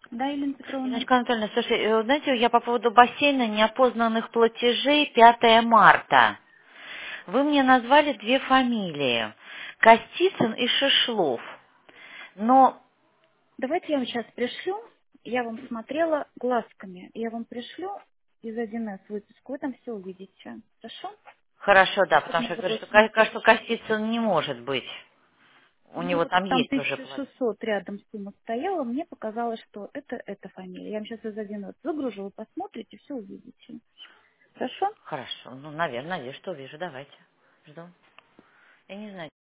Да, Елена Петровна? Леночка Анатольевна, слушай, знаете, я по поводу бассейна неопознанных платежей 5 марта. Вы мне назвали две фамилии. Костицын и Шишлов. Но, Давайте я вам сейчас пришлю. Я вам смотрела глазками. Я вам пришлю из 1С выписку. Вы там все увидите. Хорошо? хорошо, да, Чтобы потому не что я говорю, было что, смысла что писать. Костицын не может быть. У Ну него вот там там есть уже платеж. 1600 рядом сумма стояла. Мне показалось, что это эта фамилия. Я вам сейчас из 1С выгружу. Вы посмотрите, все увидите. Хорошо? Хорошо, ну, наверное, надеюсь, что увижу. Давайте. Жду. Я не знаю.